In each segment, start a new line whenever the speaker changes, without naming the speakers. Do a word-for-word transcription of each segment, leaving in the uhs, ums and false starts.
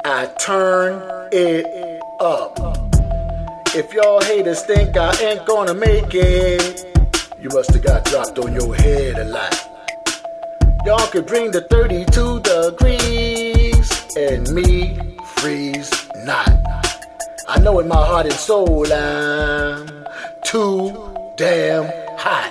I turn it up. If y'all haters think I ain't gonna make it, you must have got dropped on your head a lot. Y'all could bring the thirty-two degrees and me freeze not. I know in my heart and soul I'm too damn hot.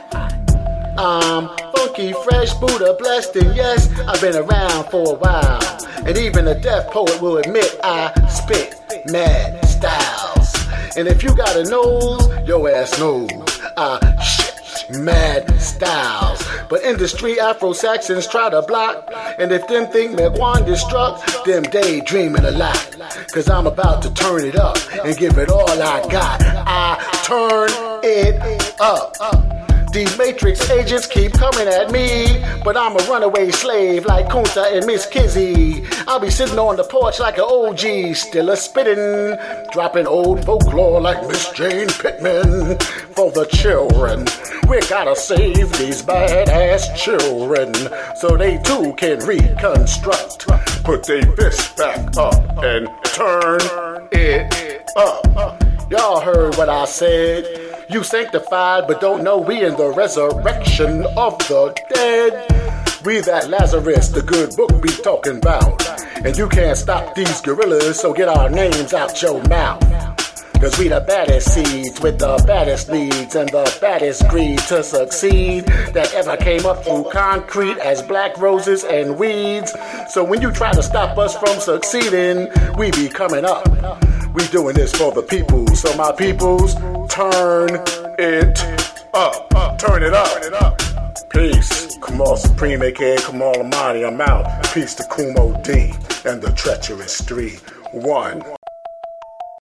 I'm funky, fresh, Buddha blessed, and yes, I've been around for a while. And even a deaf poet will admit I spit mad styles. And if you got a nose, your ass knows I shit mad styles. But industry Afro-Saxons try to block, and if them think Megwan destruct, them daydreaming a lot. Cause I'm about to turn it up and give it all I got. I turn it up. These Matrix agents keep coming at me, but I'm a runaway slave like Kunta and Miss Kizzy. I'll be sitting on the porch like an O G, still a spittin', dropping old folklore like Miss Jane Pittman. For the children, we gotta save these badass children so they too can reconstruct. Put their fists back up and turn it up. Y'all heard what I said. You sanctified, but don't know we in the resurrection of the dead. We that Lazarus, the good book be talking about. And you can't stop these gorillas, so get our names out your mouth. Cause we the baddest seeds with the baddest leads and the baddest greed to succeed that ever came up through concrete as black roses and weeds. So when you try to stop us from succeeding, we be coming up. We doing this for the people, so my peoples, turn it up, turn it up. Peace. Kamal Supreme, aka Kamal Amani, I'm out. Peace to Kumo D and the treacherous three. One.